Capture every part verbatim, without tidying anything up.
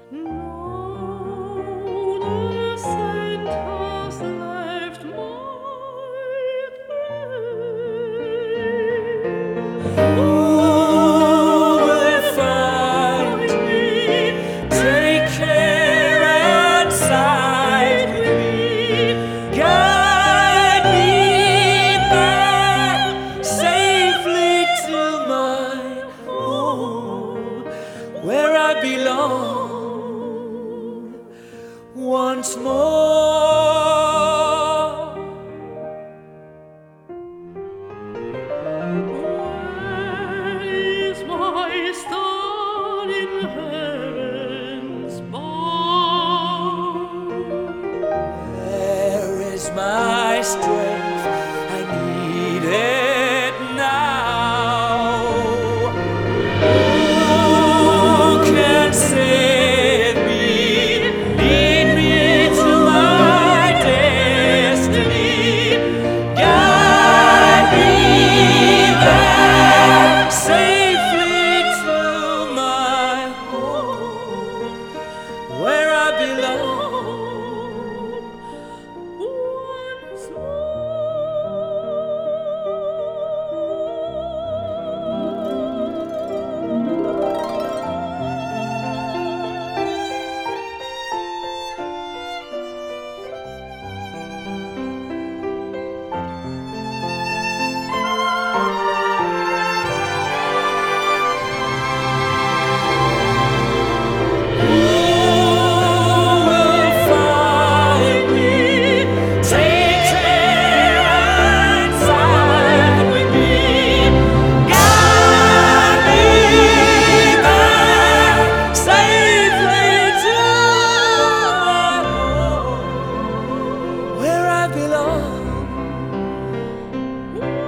No, the saint has left my grave. Who will find me? Take care and side with me. Guide me back safely to my home, where I belong once more. Where is my star in heaven's bound? Where is my strength? I need it now. Who can save me? Lead me to my destiny. Guide me back safely to my home, where I belong once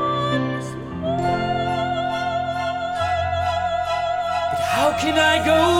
how can I go